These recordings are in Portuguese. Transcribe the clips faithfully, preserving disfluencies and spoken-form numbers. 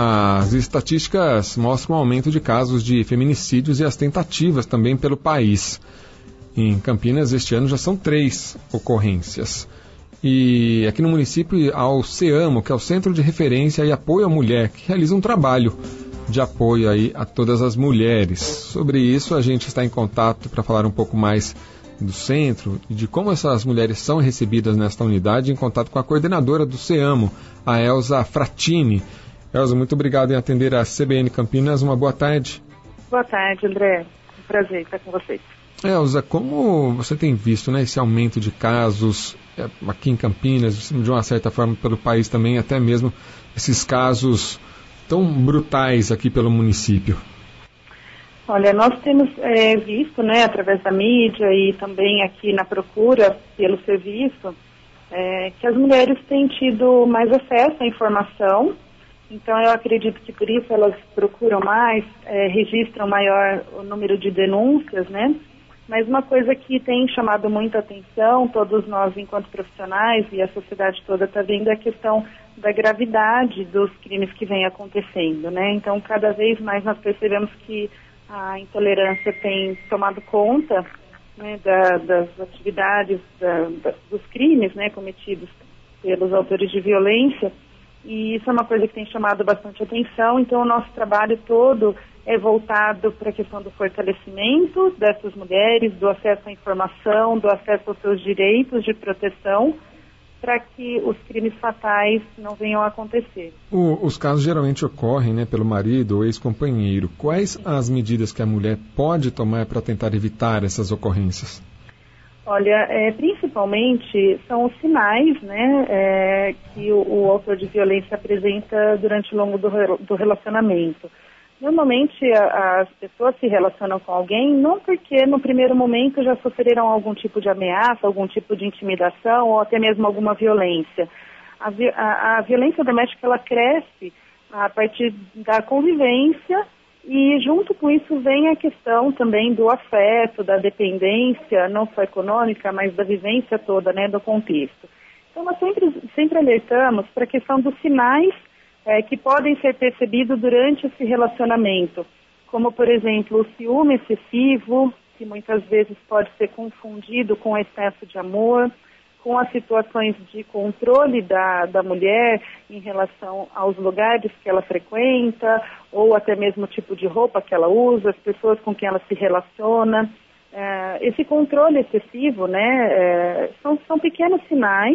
as estatísticas mostram um aumento de casos de feminicídios e as tentativas também pelo país. Em Campinas, este ano já são três ocorrências. E aqui no município há o CEAMO, que é o Centro de Referência e Apoio à Mulher, que realiza um trabalho de apoio aí a todas as mulheres. Sobre isso, a gente está em contato para falar um pouco mais do centro e de como essas mulheres são recebidas nesta unidade, em contato com a coordenadora do CEAMO, a Elza Fratini. Elza, muito obrigado em atender a C B N Campinas. Uma boa tarde. Boa tarde, André. Um prazer estar com vocês. Elza, como você tem visto, né, esse aumento de casos aqui em Campinas, de uma certa forma pelo país também, até mesmo esses casos tão brutais aqui pelo município? Olha, nós temos é, visto, né, através da mídia e também aqui na procura pelo serviço, é, que as mulheres têm tido mais acesso à informação. Então, eu acredito que por isso elas procuram mais, é, registram maior o número de denúncias, né? Mas uma coisa que tem chamado muita atenção, todos nós enquanto profissionais e a sociedade toda está vendo, é a questão da gravidade dos crimes que vem acontecendo, né? Então, cada vez mais nós percebemos que a intolerância tem tomado conta, né, da, das atividades, da, da, dos crimes, né, cometidos pelos autores de violência, e isso é uma coisa que tem chamado bastante atenção. Então, o nosso trabalho todo é voltado para a questão do fortalecimento dessas mulheres, do acesso à informação, do acesso aos seus direitos de proteção, para que os crimes fatais não venham a acontecer. O, os casos geralmente ocorrem, né, pelo marido ou ex-companheiro. Quais as medidas que a mulher pode tomar para tentar evitar essas ocorrências? Olha, é, principalmente são os sinais, né, é, que o, o autor de violência apresenta durante o longo do, do relacionamento. Normalmente a, as pessoas se relacionam com alguém não porque no primeiro momento já sofreram algum tipo de ameaça, algum tipo de intimidação ou até mesmo alguma violência. A, a, a violência doméstica ela cresce a partir da convivência e junto com isso vem a questão também do afeto, da dependência, não só econômica, mas da vivência toda, né, do contexto. Então nós sempre, sempre alertamos para a questão dos sinais É, que podem ser percebidos durante esse relacionamento, como, por exemplo, o ciúme excessivo, que muitas vezes pode ser confundido com excesso de amor, com as situações de controle da, da mulher em relação aos lugares que ela frequenta, ou até mesmo o tipo de roupa que ela usa, as pessoas com quem ela se relaciona. É, esse controle excessivo, né, é, são, são pequenos sinais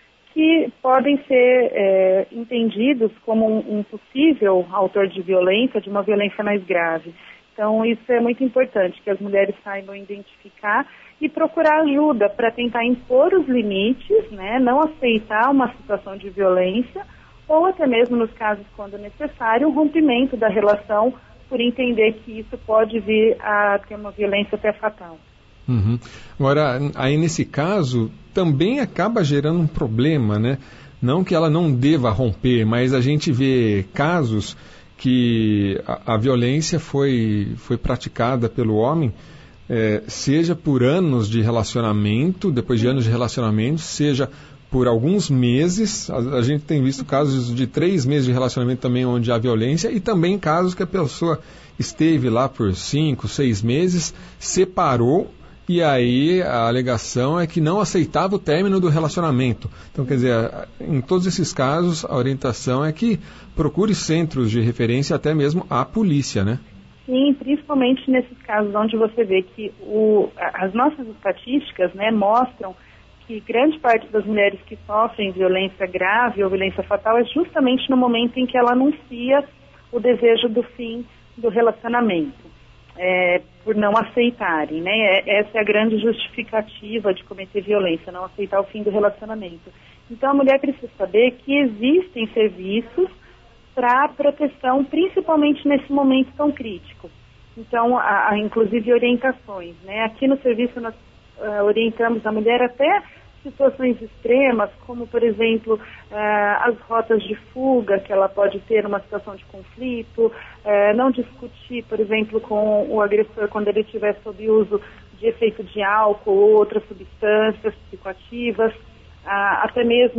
que podem ser é, entendidos como um, um possível autor de violência, de uma violência mais grave. Então, isso é muito importante, que as mulheres saibam identificar e procurar ajuda para tentar impor os limites, né, não aceitar uma situação de violência, ou até mesmo, nos casos quando necessário, o rompimento da relação, por entender que isso pode vir a ter uma violência até fatal. Uhum. Agora, aí nesse caso, também acaba gerando um problema, né? Não que ela não deva romper, mas a gente vê casos que a, a violência foi, foi praticada pelo homem, é, seja por anos de relacionamento, depois de anos de relacionamento, seja por alguns meses. A, a gente tem visto casos de três meses de relacionamento também onde há violência, e também casos que a pessoa esteve lá por cinco, seis meses, separou, e aí a alegação é que não aceitava o término do relacionamento. Então, quer dizer, em todos esses casos, a orientação é que procure centros de referência, até mesmo a polícia, né? Sim, principalmente nesses casos onde você vê que o, as nossas estatísticas, né, mostram que grande parte das mulheres que sofrem violência grave ou violência fatal é justamente no momento em que ela anuncia o desejo do fim do relacionamento. É, por não aceitarem, né? Essa é a grande justificativa de cometer violência, não aceitar o fim do relacionamento. Então a mulher precisa saber que existem serviços para proteção, principalmente nesse momento tão crítico. Então, há, há inclusive orientações, né? Aqui no serviço nós uh, orientamos a mulher até situações extremas, como, por exemplo, uh, as rotas de fuga que ela pode ter numa situação de conflito, uh, não discutir, por exemplo, com o agressor quando ele estiver sob uso de efeito de álcool ou outras substâncias psicoativas, uh, até mesmo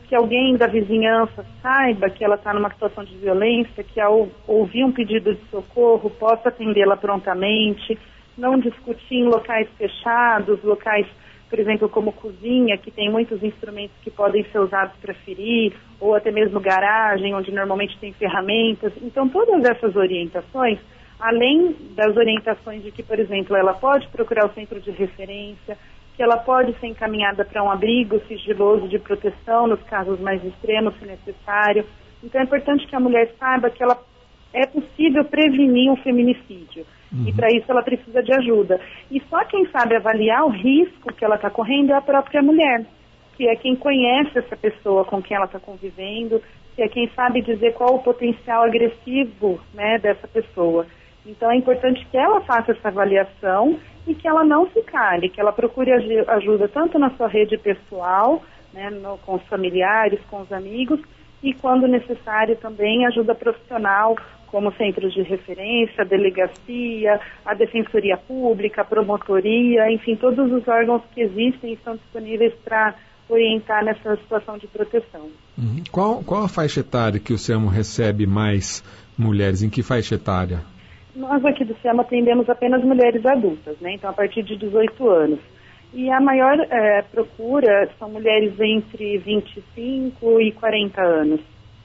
que alguém da vizinhança saiba que ela está numa situação de violência, que ao ouvir um pedido de socorro possa atendê-la prontamente, não discutir em locais fechados, locais, por exemplo, como cozinha, que tem muitos instrumentos que podem ser usados para ferir, ou até mesmo garagem, onde normalmente tem ferramentas. Então, todas essas orientações, além das orientações de que, por exemplo, ela pode procurar o centro de referência, que ela pode ser encaminhada para um abrigo sigiloso de proteção nos casos mais extremos, se necessário. Então, é importante que a mulher saiba que ela é possível prevenir um feminicídio. Uhum. E para isso ela precisa de ajuda. E só quem sabe avaliar o risco que ela está correndo é a própria mulher, que é quem conhece essa pessoa com quem ela está convivendo, que é quem sabe dizer qual o potencial agressivo, né, dessa pessoa. Então é importante que ela faça essa avaliação e que ela não se cale, que ela procure ajuda tanto na sua rede pessoal, né, no, com os familiares, com os amigos, e quando necessário também ajuda profissional, como centros de referência, a delegacia, a defensoria pública, a promotoria, enfim, todos os órgãos que existem e estão disponíveis para orientar nessa situação de proteção. Uhum. Qual, qual a faixa etária que o SEAMO recebe mais mulheres? Em que faixa etária? Nós aqui do SEAMO atendemos apenas mulheres adultas, né? Então a partir de dezoito anos. E a maior é, procura são mulheres entre vinte e cinco e quarenta anos.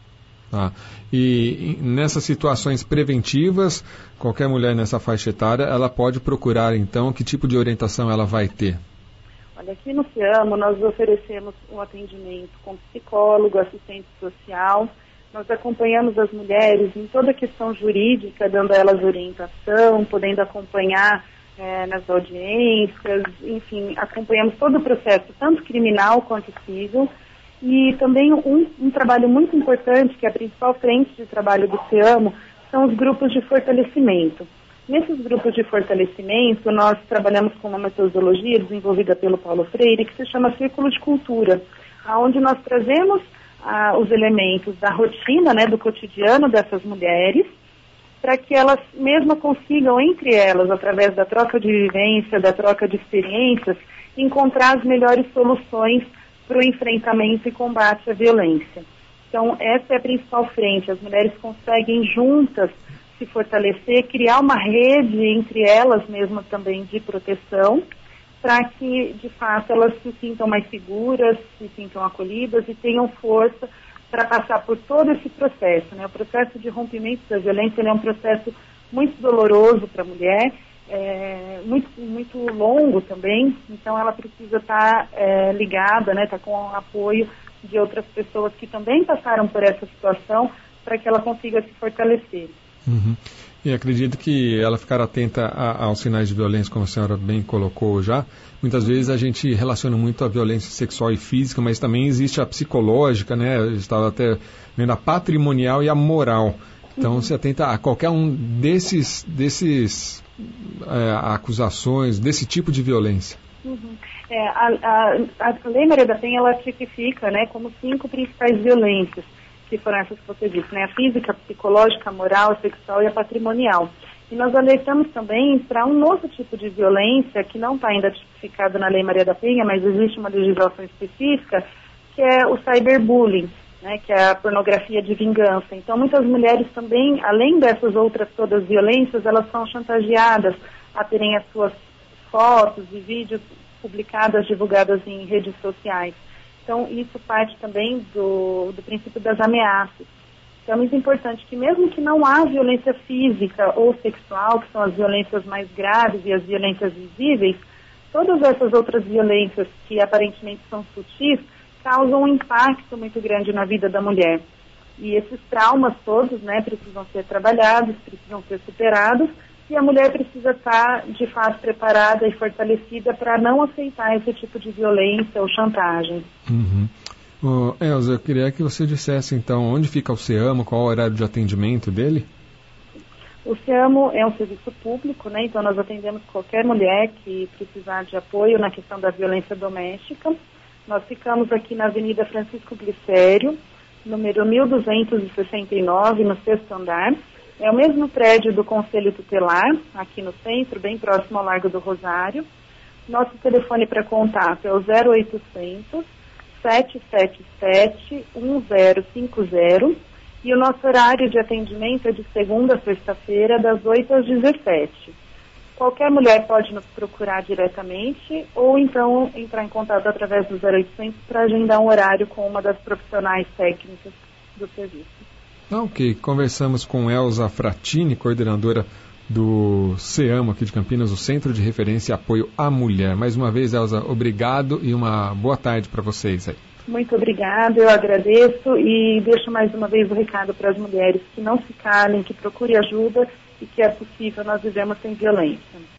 Ah, e nessas situações preventivas, qualquer mulher nessa faixa etária, ela pode procurar então que tipo de orientação ela vai ter? Olha, aqui no SEAMO nós oferecemos um atendimento com psicólogo, assistente social. Nós acompanhamos as mulheres em toda a questão jurídica, dando a elas orientação, podendo acompanhar é, nas audiências, enfim, acompanhamos todo o processo, tanto criminal quanto civil. E também um, um trabalho muito importante, que é a principal frente de trabalho do SEAMO, são os grupos de fortalecimento. Nesses grupos de fortalecimento, nós trabalhamos com uma metodologia desenvolvida pelo Paulo Freire, que se chama Círculo de Cultura, onde nós trazemos ah, os elementos da rotina, né, do cotidiano dessas mulheres, para que elas mesmas consigam, entre elas, através da troca de vivência, da troca de experiências, encontrar as melhores soluções para o enfrentamento e combate à violência. Então, essa é a principal frente. As mulheres conseguem juntas se fortalecer, criar uma rede entre elas mesmas também de proteção, para que, de fato, elas se sintam mais seguras, se sintam acolhidas e tenham força para passar por todo esse processo, né? O processo de rompimento da violência ele é um processo muito doloroso para a mulher, é, muito, muito longo também, então ela precisa estar tá, é, ligada, né, tá com o apoio de outras pessoas que também passaram por essa situação para que ela consiga se fortalecer. Uhum. E acredito que ela ficar atenta a, aos sinais de violência, como a senhora bem colocou já. Muitas vezes a gente relaciona muito a violência sexual e física, mas também existe a psicológica, né? Eu estava até vendo a patrimonial e a moral. Então, uhum. se atenta a qualquer um desses, desses é, acusações, desse tipo de violência. Uhum. É, a, a, a Lei Maria da Penha, ela tipifica, né, como cinco principais violências, que foram essas que você disse, né? A física, a psicológica, a moral, a sexual e a patrimonial. E nós alertamos também para um novo tipo de violência que não está ainda tipificado na Lei Maria da Penha, mas existe uma legislação específica, que é o cyberbullying, né? Que é a pornografia de vingança. Então, muitas mulheres também, além dessas outras todas violências, elas são chantageadas a terem as suas fotos e vídeos publicadas, divulgadas em redes sociais. Então, isso parte também do, do princípio das ameaças. Então, é muito importante que mesmo que não há violência física ou sexual, que são as violências mais graves e as violências visíveis, todas essas outras violências que aparentemente são sutis, causam um impacto muito grande na vida da mulher. E esses traumas todos, né, precisam ser trabalhados, precisam ser superados, e a mulher precisa estar, de fato, preparada e fortalecida para não aceitar esse tipo de violência ou chantagem. Uhum. Oh, Elza, eu queria que você dissesse, então, onde fica o SEAMO, qual o horário de atendimento dele? O SEAMO é um serviço público, né? Então nós atendemos qualquer mulher que precisar de apoio na questão da violência doméstica. Nós ficamos aqui na Avenida Francisco Glicério, número mil duzentos e sessenta e nove, no sexto andar. É o mesmo prédio do Conselho Tutelar, aqui no centro, bem próximo ao Largo do Rosário. Nosso telefone para contato é o zero oitocentos, sete sete sete, um zero cinco zero e o nosso horário de atendimento é de segunda a sexta-feira, das oito às dezessete. Qualquer mulher pode nos procurar diretamente ou então entrar em contato através do zero oitocentos para agendar um horário com uma das profissionais técnicas do serviço. Ok, conversamos com Elza Fratini, coordenadora do CEAMO aqui de Campinas, o Centro de Referência e Apoio à Mulher. Mais uma vez, Elza, obrigado e uma boa tarde para vocês aí. Muito obrigada, eu agradeço e deixo mais uma vez o recado para as mulheres que não se calem, que procurem ajuda e que é possível nós vivemos sem violência.